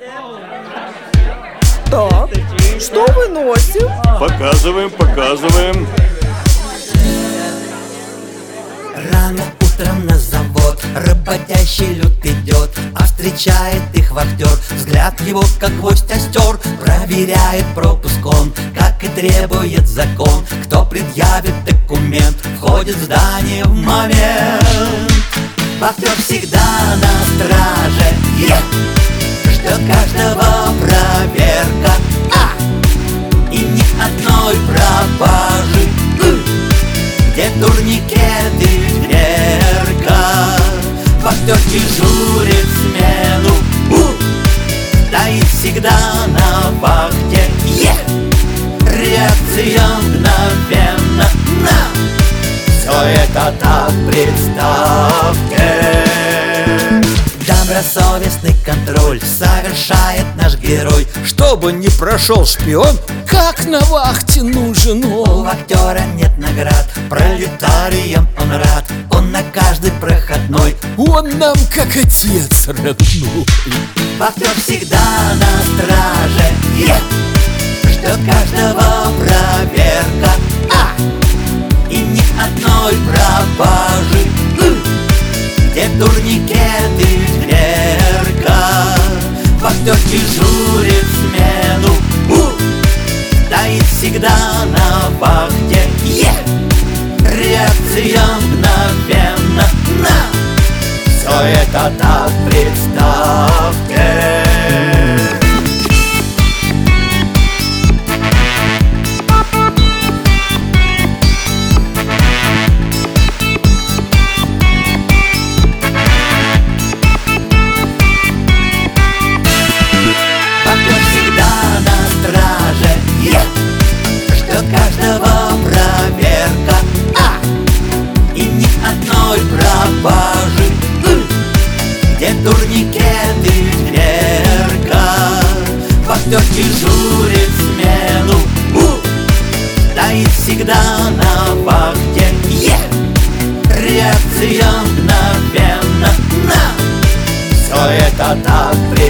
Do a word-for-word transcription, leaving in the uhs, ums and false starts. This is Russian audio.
Так, что выносим? Показываем, показываем. Рано утром на завод работящий люд идет, а встречает их вахтер. Взгляд его как гвоздь остер, проверяет пропуск он, как и требует закон. Кто предъявит документ, входит в здание в момент. Вахтер всегда на страже, yeah! Ждет каждого проверка, а! И ни одной пропажи, uh! Где турникеты, дверка. Вахтер дежурит смену, uh! Стоит всегда на вахте, yeah! Реакция мгновенно, на! Все это так представьте. Добросовестный контроль совершает наш герой. Чтобы не прошел шпион, как на вахте нужен У он. вахтера нет наград, пролетариям он рад. Он на каждый проходной, Он нам как отец родной. вахтер всегда на страже, yeah! Ждет каждого проверка, а! И ни одной пропажи, uh! Где турникеты, дверка. Вахтер дежурит смену, uh! Стоит всегда на вахте, yeah! Реакция мгновенно, на! Все это так представьте. Каждого проверка, а! И ни одной пропажи, uh! Где турникеты, дверка. Вахтер дежурит смену, uh! Стоит всегда на вахте, yeah! Реакция мгновенно, на! Все это так